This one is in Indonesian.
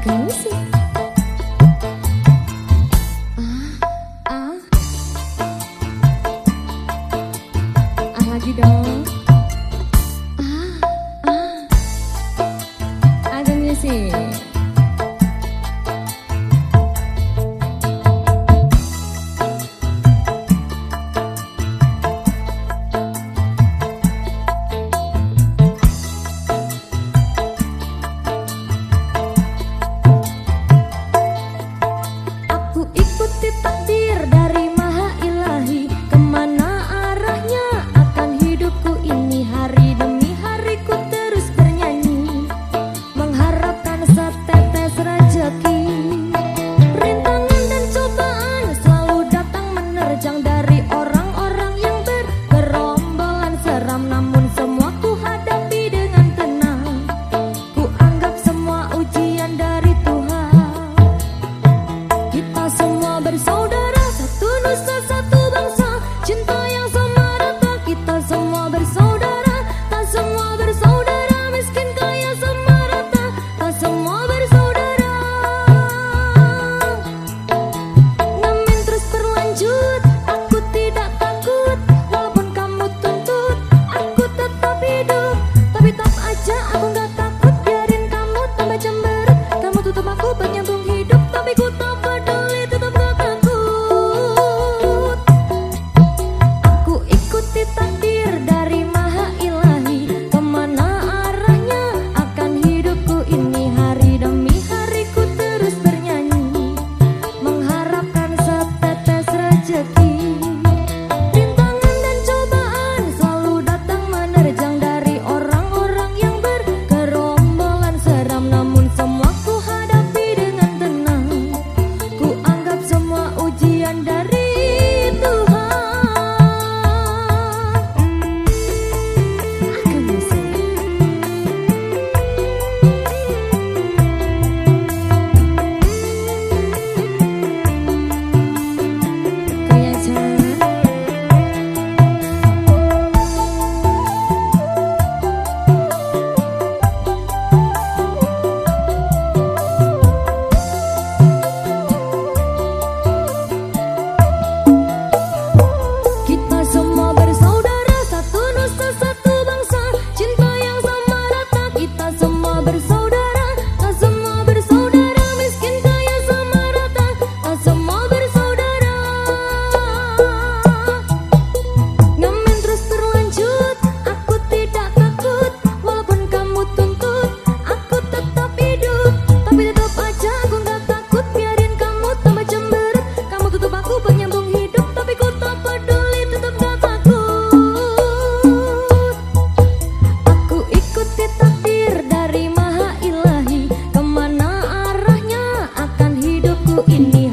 lagi dong. Ada musik. Aku ikuti takdir dari Maha Ilahi, kemana arahnya akan hidupku ini. Hari demi hari ku terus bernyanyi, mengharapkan setetes rezeki. Rintangan dan cobaan selalu datang menerjang dari orang-orang yang bergerombolan seram, namun semua ku hadapi dengan tenang. Ku anggap semua ujian dari Tuhan. Kita semua bersaudara, satu nusa satu bangsa, cinta yang sama rata. Kita semua bersaudara, tak semua bersaudara, miskin kaya sama rata, tak semua bersaudara. Ngamen terus berlanjut, aku tidak takut, walaupun kamu tuntut, aku tetap hidup. Tapi tetap aja aku gak takut, biarin kamu tambah cemberut. Kamu tutup aku buat nyambung hidup, tapi ku tak peduli, tetap gak takut. Aku ikuti takdir dari Maha Ilahi, kemana arahnya akan hidupku ini. Hari demi hari ku terus bernyanyi, mengharapkan setetes rezeki. Rintangan dan cobaan selalu datang menerjang dari orang-orang yang bergerombolan seram, namun semua ku hadapi dengan tenang. Ku anggap semua ujian dari Tuhan. Akan bisa. Kayak cara kita semua bersaudara, satu nusa satu bangsa, cinta yang sama rata. Kita semua bersaudara, tak semua bersaudara, miskin kaya sama rata, tak semua bersaudara. Ngamen terus berlanjut, aku tidak takut, walaupun kamu tuntut, aku tetap hidup. Tapi tetap aja aku gak takut, biarin kamu tambah cemberut. Kamu tutup aku buat nyambung hidup, tapi ku tak peduli, tetap gak takut. Aku ikuti takdir dari Maha Ilahi, kemana arahnya akan hidupku ini.